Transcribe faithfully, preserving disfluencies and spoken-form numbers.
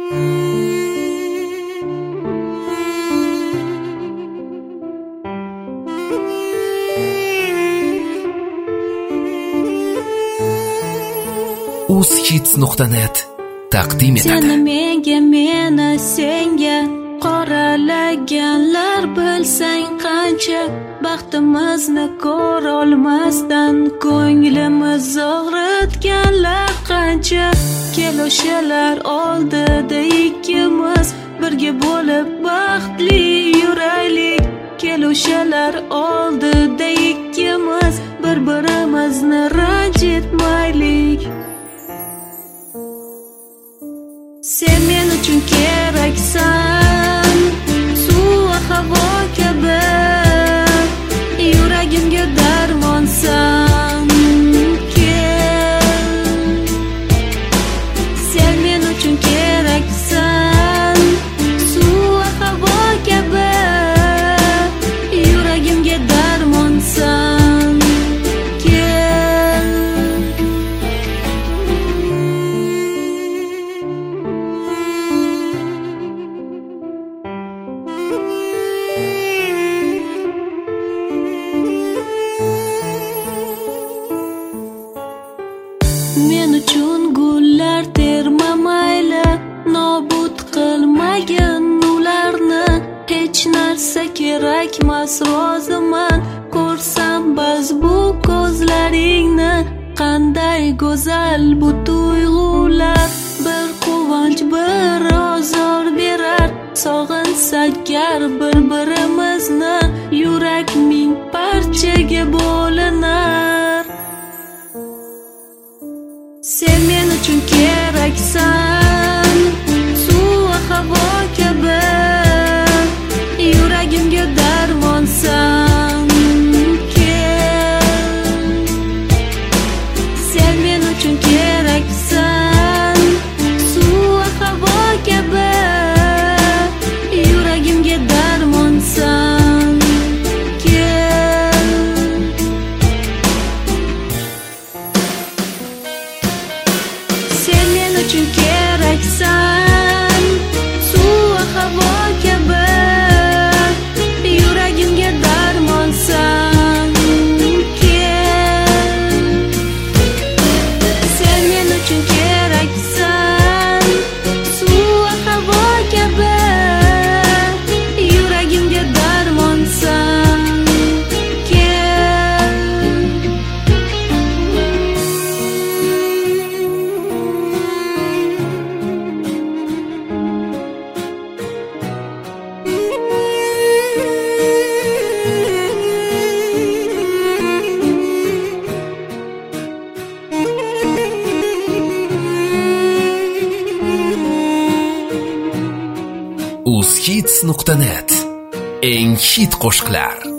uzhits nuqta net taqdim etadi. Seni menga, meni senga qoralaganlar bilsang qancha, baxtimizni ko'ra olmasdan ko'nglimiz og'ritganlar qancha. Kel o'shalar oldida ikkimiz birga bo'lib baxtli yuraylik. Kel o'shalar oldida ikkimiz bir-birimizni ranjitmaylik. Sen men uchun keraksan, suv va havo kabi, yuragimga darmonsan. Kel, sen men uchun keraksan, suv va havo kabi, yuragimga darmonsan. Men uchun gullar termamayli, nobud qilmagin ularni. Hech narsa kerakmas, roziman ko'rsam bas bu ko'zlaringni. Qanday go'zal bu tuyg'ular, bir quvonch bir ozor berar. Sog'insak gar bir-birimizni, yurak ming parchaga bo'linar. Sen men uchun keraksan, suv va havo kabi, yuragimga darmonsan. Kel, sen men uchun keraksan, suv va havo kabi, yuragimga darmonsan. Sen men uchun keraksan, suv va havo kabi, yuragimga darmonsan. Kel, sen men uchun keraksan, suv va havo kabi, yuragimga darmonsan. uzhits nuqta net eng hit qo'shiqlar.